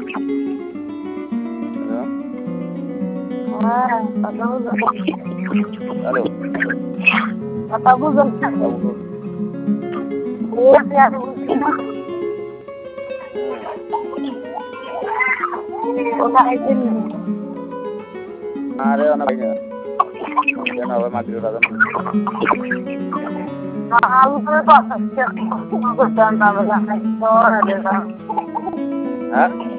Halo. Kata buzon. Iya, ya. Udah izin. Ada anak ini. Mungkin apa mati udah kan? Aku tuh kok aku jangan tambah itu ada. Hah?